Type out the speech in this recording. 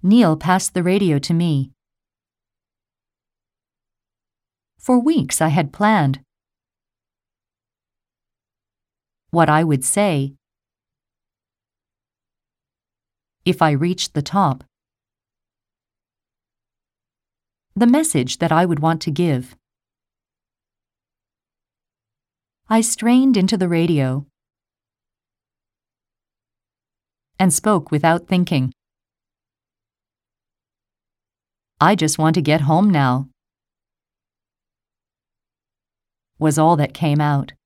Neil passed the radio to me. For weeks I had planned what I would say if I reached the top, the message that I would want to give. I strained into the radio and spoke without thinking. I just want to get home now, was all that came out.